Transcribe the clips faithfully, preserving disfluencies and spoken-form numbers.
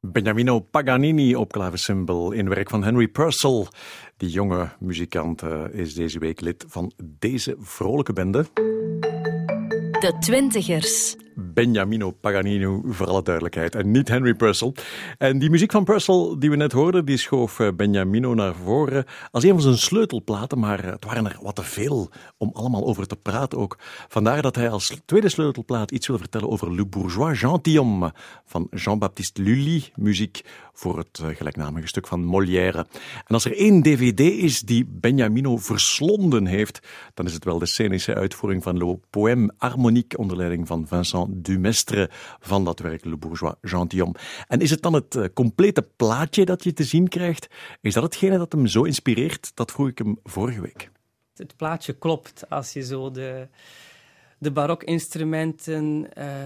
Beniamino Paganini op klavecimbal in werk van Henry Purcell. Die jonge muzikant uh, is deze week lid van deze vrolijke bende. De Twintigers. Beniamino Paganini, voor alle duidelijkheid, en niet Henry Purcell. En die muziek van Purcell die we net hoorden, die schoof Beniamino naar voren als een van zijn sleutelplaten, maar het waren er wat te veel om allemaal over te praten ook. Vandaar dat hij als tweede sleutelplaat iets wil vertellen over Le Bourgeois Gentilhomme van Jean-Baptiste Lully, muziek voor het gelijknamige stuk van Molière. En als er één dvd is die Beniamino verslonden heeft, dan is het wel de scenische uitvoering van Le Poème Harmonique onder leiding van Vincent Dumestre van dat werk Le Bourgeois Gentilhomme. En is het dan het uh, complete plaatje dat je te zien krijgt? Is dat hetgene dat hem zo inspireert? Dat vroeg ik hem vorige week. Het plaatje klopt als je zo de, de barokinstrumenten, uh,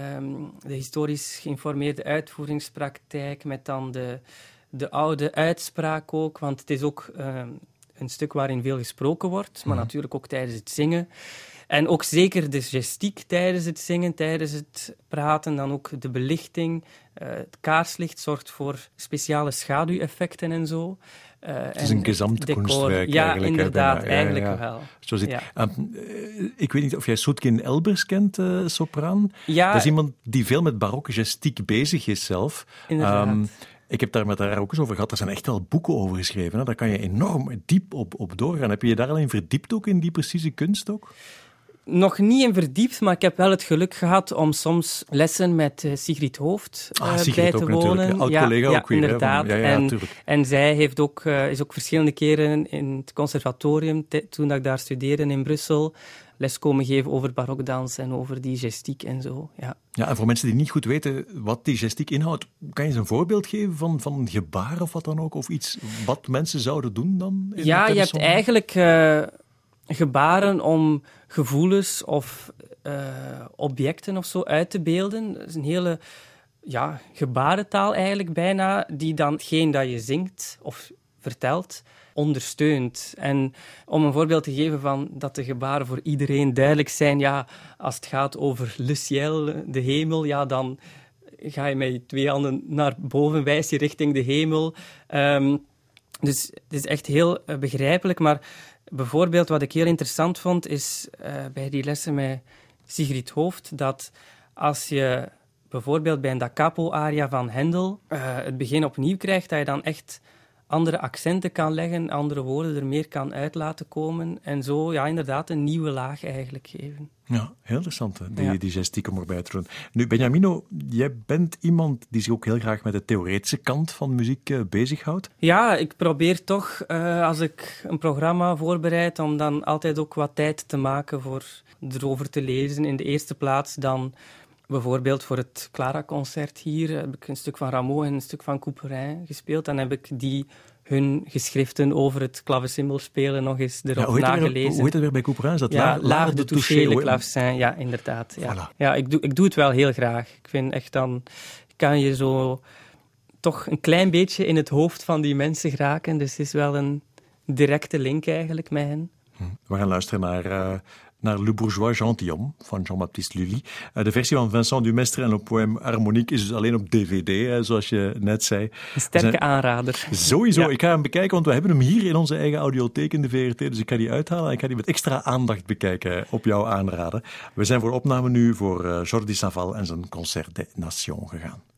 de historisch geïnformeerde uitvoeringspraktijk met dan de, de oude uitspraak ook, want het is ook uh, een stuk waarin veel gesproken wordt, maar mm. natuurlijk ook tijdens het zingen. En ook zeker de gestiek tijdens het zingen, tijdens het praten, dan ook de belichting. Uh, het kaarslicht zorgt voor speciale schaduweffecten en zo. Uh, het is een gezamtkunstwerk. Ja, eigenlijk, inderdaad, ja, eigenlijk ja, ja. wel. Zo zit. Ja. Um, uh, ik weet niet of jij Soetkin Elbers kent, uh, sopraan. Ja. Dat is iemand die veel met barokke gestiek bezig is zelf. Inderdaad. Um, Ik heb daar met haar ook eens over gehad. Er zijn echt wel boeken over geschreven. Hè? Daar kan je enorm diep op, op doorgaan. Heb je je daar al in verdiept ook, in die precieze kunst ook? Nog niet in verdiept, maar ik heb wel het geluk gehad om soms lessen met uh, Sigrid Hoofd uh, ah, Sigrid bij te ook wonen. Een oud-collega ja, ook weer. Inderdaad. Hè, van, ja, ja, en, en zij heeft ook, uh, is ook verschillende keren in het conservatorium, te, toen ik daar studeerde in Brussel, les komen geven over barokdans en over die gestiek en zo. Ja. Ja, en voor mensen die niet goed weten wat die gestiek inhoudt, kan je eens een voorbeeld geven van, van een gebaar of wat dan ook? Of iets wat mensen zouden doen dan? In ja, je hebt eigenlijk uh, gebaren om gevoelens of uh, objecten of zo uit te beelden. Dat is een hele ja, gebarentaal eigenlijk bijna, die dan hetgeen dat je zingt of vertelt ondersteunt. En om een voorbeeld te geven van dat de gebaren voor iedereen duidelijk zijn, ja, als het gaat over le ciel, de hemel, ja, dan ga je met je twee handen naar boven, wijs je richting de hemel. Um, dus het is echt heel uh, begrijpelijk, maar bijvoorbeeld wat ik heel interessant vond, is uh, bij die lessen met Sigrid Hoofd, dat als je bijvoorbeeld bij een da capo-aria van Händel uh, het begin opnieuw krijgt, dat je dan echt andere accenten kan leggen, andere woorden er meer kan uit laten komen en zo, ja, inderdaad, een nieuwe laag eigenlijk geven. Ja, heel interessant, hè, die, ja. die gestiek om erbij te doen. Nu, Beniamino, jij bent iemand die zich ook heel graag met de theoretische kant van muziek uh, bezighoudt. Ja, ik probeer toch, uh, als ik een programma voorbereid, om dan altijd ook wat tijd te maken voor erover te lezen. In de eerste plaats dan bijvoorbeeld voor het Clara-concert hier heb ik een stuk van Rameau en een stuk van Couperin gespeeld. Dan heb ik die hun geschriften over het klavecimbelspelen nog eens erop ja, nagelezen. Hoe heet het weer bij Couperin? Is dat ja, la, L'art de toucher le clavecin. Ja, inderdaad. Ja, voilà. ja ik, doe, ik doe het wel heel graag. Ik vind echt dan, kan je zo toch een klein beetje in het hoofd van die mensen geraken. Dus het is wel een directe link eigenlijk met hen. We gaan luisteren naar, uh, naar Le Bourgeois Gentilhomme van Jean-Baptiste Lully. Uh, de versie van Vincent Dumestre en Le Poème Harmonique is dus alleen op dvd, hè, zoals je net zei. Een sterke zijn... aanrader. Sowieso, ja. Ik ga hem bekijken, want we hebben hem hier in onze eigen audiotheek in de V R T, dus ik ga die uithalen en ik ga die met extra aandacht bekijken op jouw aanraden. We zijn voor opname nu voor uh, Jordi Saval en zijn Concert des Nations gegaan.